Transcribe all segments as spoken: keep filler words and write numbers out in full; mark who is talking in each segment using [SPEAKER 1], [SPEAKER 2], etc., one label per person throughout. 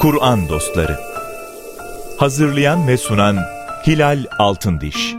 [SPEAKER 1] Kur'an Dostları. Hazırlayan ve sunan Hilal Altındiş.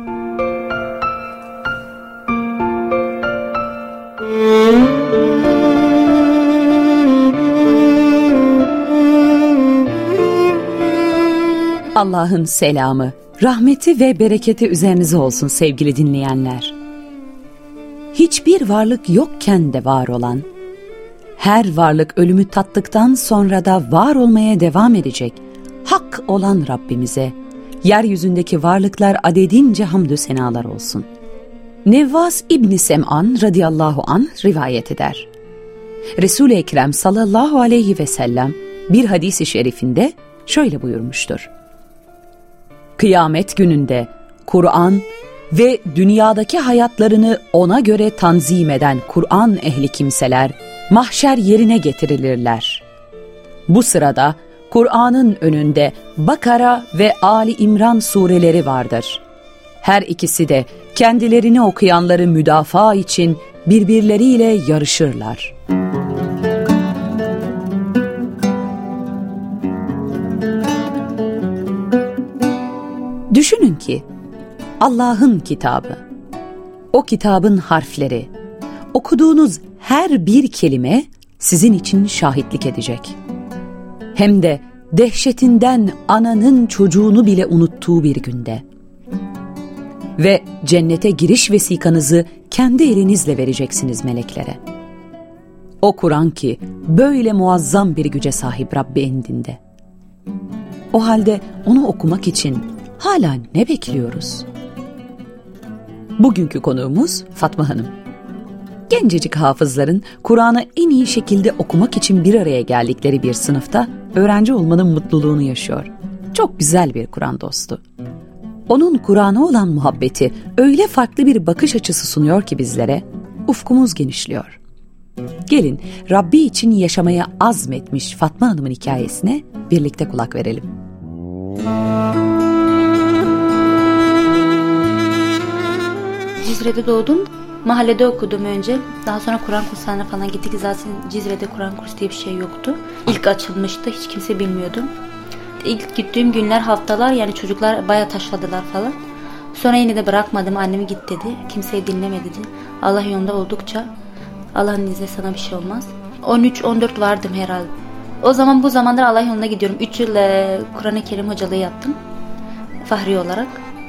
[SPEAKER 2] Allah'ın selamı, rahmeti ve bereketi üzerinize olsun sevgili dinleyenler. Hiçbir varlık yokken de var olan, her varlık ölümü tattıktan sonra da var olmaya devam edecek hak olan Rabbimize, yeryüzündeki varlıklar adedince hamdü senalar olsun. Nevvas İbn-i Sem'an radıyallahu anh rivayet eder. Resul-i Ekrem sallallahu aleyhi ve sellem bir hadis-i şerifinde şöyle buyurmuştur. Kıyamet gününde Kur'an ve dünyadaki hayatlarını ona göre tanzim eden Kur'an ehli kimseler mahşer yerine getirilirler. Bu sırada Kur'an'ın önünde Bakara ve Ali İmran sureleri vardır. Her ikisi de kendilerini okuyanları müdafaa için birbirleriyle yarışırlar. Düşünün ki Allah'ın kitabı, o kitabın harfleri, okuduğunuz her bir kelime sizin için şahitlik edecek. Hem de dehşetinden ananın çocuğunu bile unuttuğu bir günde. Ve cennete giriş vesikanızı kendi elinizle vereceksiniz meleklere. O Kur'an ki böyle muazzam bir güce sahip Rabbi indinde. O halde onu okumak için hala ne bekliyoruz? Bugünkü konuğumuz Fatma Hanım. Gencecik hafızların Kur'an'ı en iyi şekilde okumak için bir araya geldikleri bir sınıfta öğrenci olmanın mutluluğunu yaşıyor. Çok güzel bir Kur'an dostu. Onun Kur'an'a olan muhabbeti öyle farklı bir bakış açısı sunuyor ki bizlere, ufkumuz genişliyor. Gelin Rabbi için yaşamaya azmetmiş Fatma Hanım'ın hikayesine birlikte kulak verelim.
[SPEAKER 3] Cizre'de doğdum. Mahallede okudum önce. Daha sonra Kur'an kurslarına falan gittik. Zaten Cizre'de Kur'an kursu diye bir şey yoktu. İlk açılmıştı. Hiç kimse bilmiyordu. İlk gittiğim günler, haftalar yani çocuklar bayağı taşladılar falan. Sonra yine de bırakmadım. Annemi git dedi. Kimseyi dinleme dedi. Allah yolunda oldukça Allah'ın izniyle sana bir şey olmaz. on üç on dört vardım herhalde. O zaman bu zamanlar Allah yolunda gidiyorum. üç yıl e, Kur'an-ı Kerim hocalığı yaptım. Fahri olarak.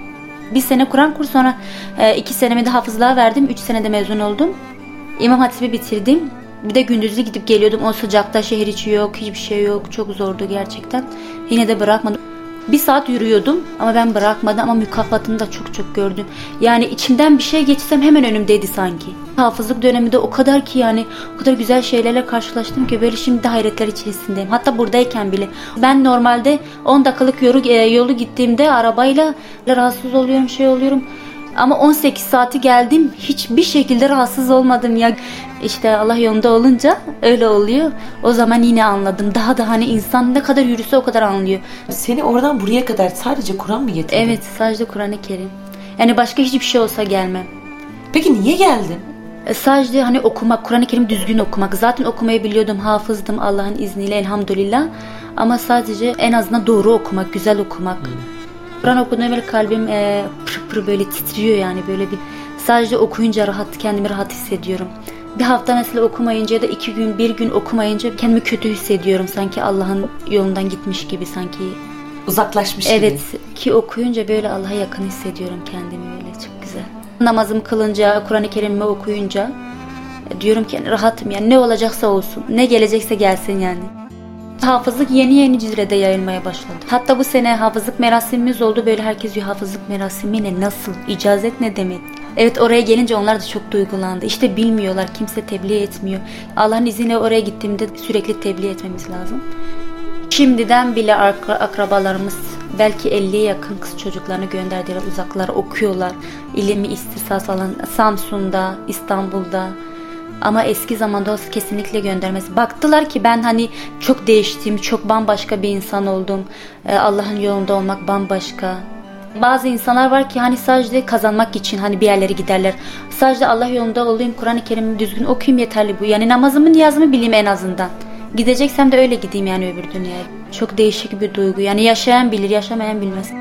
[SPEAKER 3] Bir sene Kur'an kursu, sonra e, iki senemi de hafızlığa verdim. Üç senede mezun oldum. İmam Hatip'i bitirdim. Bir de gündüzlü gidip geliyordum. O sıcakta, şehir içi yok, hiçbir şey yok. Çok zordu gerçekten. Yine de bırakmadım. Bir saat yürüyordum ama ben bırakmadım, ama mükafatını da çok çok gördüm. Yani içimden bir şey geçsem hemen önümdeydi sanki. Hafızlık döneminde o kadar ki yani o kadar güzel şeylerle karşılaştım ki böyle şimdi de hayretler içerisindeyim. Hatta buradayken bile. Ben normalde on dakikalık yolu, e, yolu gittiğimde arabayla rahatsız oluyorum, şey oluyorum. Ama on sekiz saati geldim, hiçbir şekilde rahatsız olmadım ya. İşte Allah yolunda olunca öyle oluyor. O zaman yine anladım. Daha da hani insan ne kadar yürüse o kadar anlıyor.
[SPEAKER 4] Seni oradan buraya kadar sadece Kur'an mı getirdi?
[SPEAKER 3] Evet, sadece Kur'an-ı Kerim. Yani başka hiçbir şey olsa gelmem.
[SPEAKER 4] Peki niye geldin?
[SPEAKER 3] E, sadece hani okumak, Kur'an-ı Kerim düzgün okumak. Zaten okumayı biliyordum, hafızdım Allah'ın izniyle elhamdülillah. Ama sadece en azından doğru okumak, güzel okumak. Hmm. Kur'an okuduğumda böyle kalbim e, pır pır böyle titriyor yani, böyle bir sadece okuyunca rahat, kendimi rahat hissediyorum. Bir hafta mesela okumayınca ya da iki gün, bir gün okumayınca kendimi kötü hissediyorum. Sanki Allah'ın yolundan gitmiş gibi, sanki
[SPEAKER 4] uzaklaşmış
[SPEAKER 3] evet,
[SPEAKER 4] gibi.
[SPEAKER 3] Evet ki okuyunca böyle Allah'a yakın hissediyorum kendimi, böyle çok güzel. Namazımı kılınca, Kur'an-ı Kerim'i okuyunca diyorum ki rahatım yani, ne olacaksa olsun, ne gelecekse gelsin yani. Hafızlık yeni yeni Cizre'de yayılmaya başladı. Hatta bu sene hafızlık merasimimiz oldu. Böyle herkes diyor hafızlık merasimi ne, nasıl, icazet ne demek? Evet, oraya gelince onlar da çok duygulandı. İşte bilmiyorlar, kimse tebliğ etmiyor. Allah'ın izniyle oraya gittiğimde sürekli tebliğ etmemiz lazım. Şimdiden bile akrabalarımız belki elliye yakın kız çocuklarını gönderdiler uzaklara, okuyorlar. İlmi istisas falan Samsun'da, İstanbul'da. Ama eski zamanda olsa kesinlikle göndermez. Baktılar ki ben hani çok değiştim, çok bambaşka bir insan oldum. Ee, Allah'ın yolunda olmak bambaşka. Bazı insanlar var ki hani sadece kazanmak için hani bir yerlere giderler. Sadece Allah yolunda olayım, Kur'an-ı Kerim'i düzgün okuyayım yeterli bu. Yani namazımı, niyazımı bileyim en azından. Gideceksem de öyle gideyim yani öbür dünyaya. Çok değişik bir duygu. Yani yaşayan bilir, yaşamayan bilmez.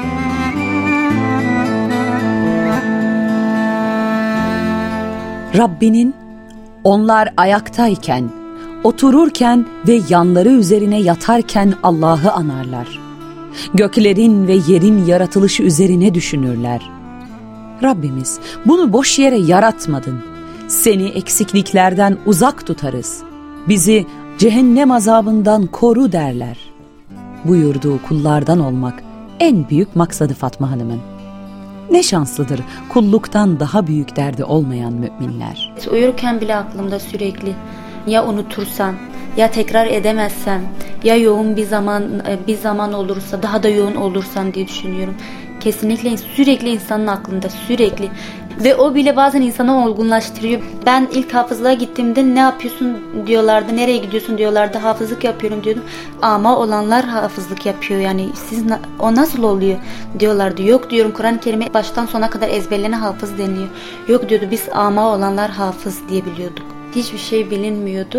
[SPEAKER 2] Rabbinin onlar ayaktayken, otururken ve yanları üzerine yatarken Allah'ı anarlar. Göklerin ve yerin yaratılışı üzerine düşünürler. Rabbimiz, bunu boş yere yaratmadın. Seni eksikliklerden uzak tutarız. Bizi cehennem azabından koru derler. Buyurduğu kullardan olmak en büyük maksadı Fatma Hanım'ın. Ne şanslıdır kulluktan daha büyük derdi olmayan müminler.
[SPEAKER 3] Uyurken bile aklımda sürekli ya unutursam, ya tekrar edemezsem, ya yoğun bir zaman bir zaman olursa, daha da yoğun olursam diye düşünüyorum. Kesinlikle sürekli insanın aklında, sürekli. Ve o bile bazen insanı olgunlaştırıyor. Ben ilk hafızlığa gittiğimde ne yapıyorsun diyorlardı, nereye gidiyorsun diyorlardı, hafızlık yapıyorum diyordum. Ama olanlar hafızlık yapıyor, yani siz o nasıl oluyor diyorlardı. Yok diyorum, Kur'an-ı Kerim'e baştan sona kadar ezberlerine hafız deniliyor. Yok diyordu, biz ama olanlar hafız diye biliyorduk. Hiçbir şey bilinmiyordu.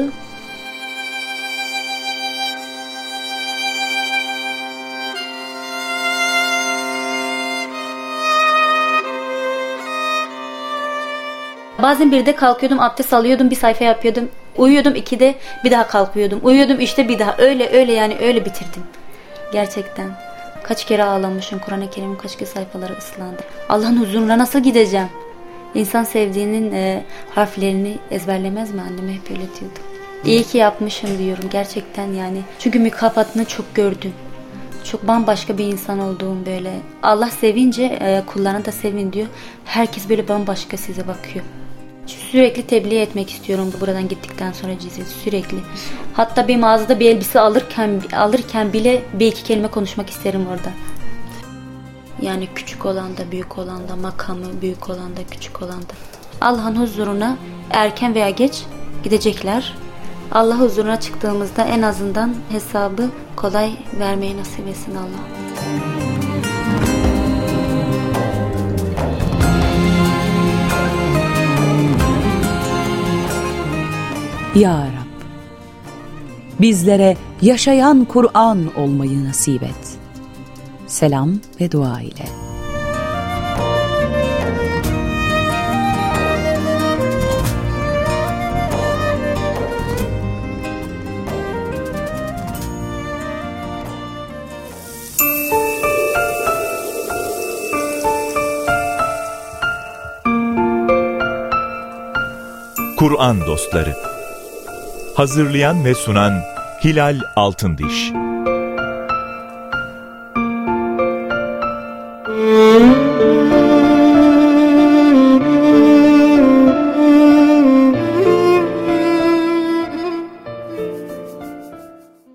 [SPEAKER 3] Bazen birde kalkıyordum, abdest alıyordum, bir sayfa yapıyordum. Uyuyordum, ikide bir daha kalkıyordum. Uyuyordum, işte bir daha. Öyle öyle yani öyle bitirdim. Gerçekten. Kaç kere ağlamışım. Kur'an-ı Kerim'in kaç kere sayfaları ıslandı. Allah'ın huzuruna nasıl gideceğim? İnsan sevdiğinin e, harflerini ezberlemez mi? Anneme hep öyle diyordu. İyi ki yapmışım diyorum gerçekten yani. Çünkü mükafatını çok gördüm. Çok bambaşka bir insan olduğum böyle. Allah sevince e, kullarını da sevin diyor. Herkes böyle bambaşka size bakıyor. Sürekli tebliğ etmek istiyorum buradan gittikten sonra Cizre, sürekli. Hatta bir mağazada bir elbise alırken alırken bile bir iki kelime konuşmak isterim orada. Yani küçük olan da büyük olan da, makamı büyük olan da küçük olan da. Allah'ın huzuruna erken veya geç gidecekler. Allah huzuruna çıktığımızda en azından hesabı kolay vermeyi nasip etsin Allah.
[SPEAKER 2] Ya Rab, bizlere yaşayan Kur'an olmayı nasip et. Selam ve dua ile.
[SPEAKER 1] Kur'an Dostları. Hazırlayan ve sunan Hilal Altındiş.